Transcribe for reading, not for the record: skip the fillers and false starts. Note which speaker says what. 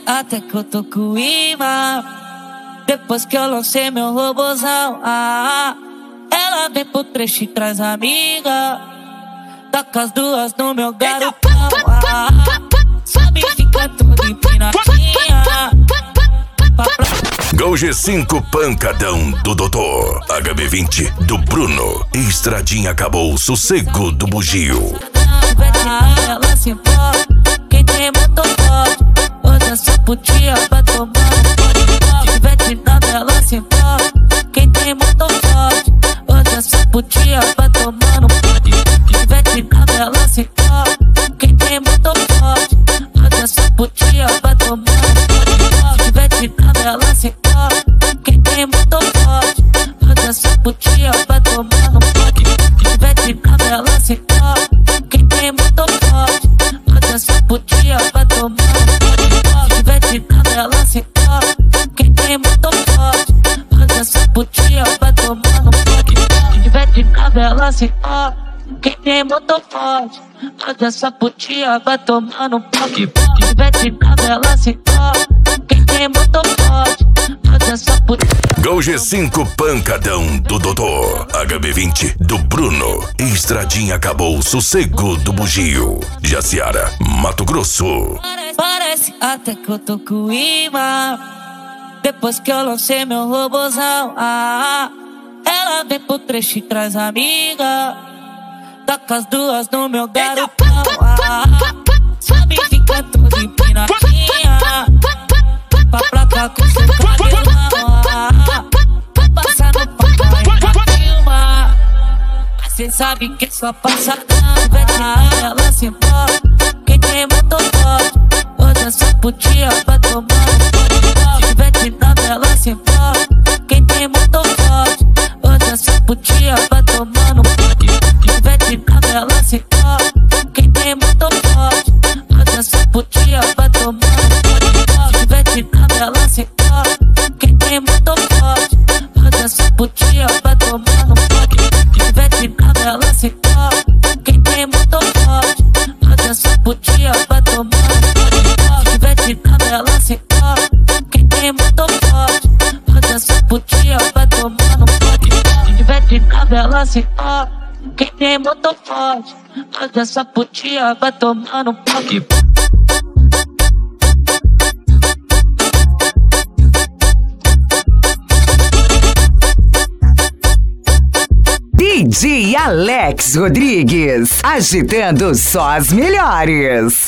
Speaker 1: até que eu tô com imã. Depois que eu lancei meu robozão, ela vem pro trecho e traz amiga. Taca as duas no meu garotão, sabe ficar tudo empinadinha.
Speaker 2: Gol G5 pancadão do Doutor, HB20 do Bruno, Estradinha acabou, sossego do bugio.
Speaker 1: Ela se importa, quem tem motor forte, hoje essa putinha vai tomar. Vete na vela se importa, quem tem motor forte, hoje essa putinha vai tomar no pote. Vete na vela se importa, quem tem motor forte, hoje essa putinha vai tomar no pote. Vete na vela se importa, quem tem motor forte, hoje essa putinha vai tomar no pote. Vete na vela se importa, quem tem motor forte, hoje essa putinha vai tomar no pote. Vete na vela se importa, quem tem motor forte, hoje essa putinha vai tomar no pote. Vete na vela se importa, quem tem motor forte, hoje essa putinha vai tomar no pote. Vete na vela se importa, quem tem motor forte, hoje essa putinha.
Speaker 2: Gol G5 pancadão do Doutor, HB20 do Bruno, Estradinha acabou, sossego do bugio. Jaciara, Mato Grosso.
Speaker 1: Parece até que eu tô com imã. Depois que eu lancei meu robozão, ela vem pro trecho e traz amiga. Taca as duas no meu garotão, sabe ficar tudo empinadinha. Pra placar com seu cabelão, passar no papai na filma. Cê sabe que é só passadão. Vete na ela se importa, quem tem motor forte, hoje essa putinha vai tomar no pote. Vete na vela se importa, quem tem motor forte, hoje essa putinha vai tomar no pote. Vete na vela se importa, quem tem motor forte, hoje essa putinha vai tomar no pote. Vete na vela se importa, quem tem motor forte, hoje essa putinha vai tomar no pote. Vete na vela se importa, quem tem motor forte, hoje essa putinha vai tomar no pote. Vete na vela se importa, quem tem motor forte, hoje essa putinha vai tomar no pote. Vete na vela se importa, quem tem motor forte, hoje essa putinha vai tomar no pote.
Speaker 3: DJ Alex Rodrigues, agitando só as melhores.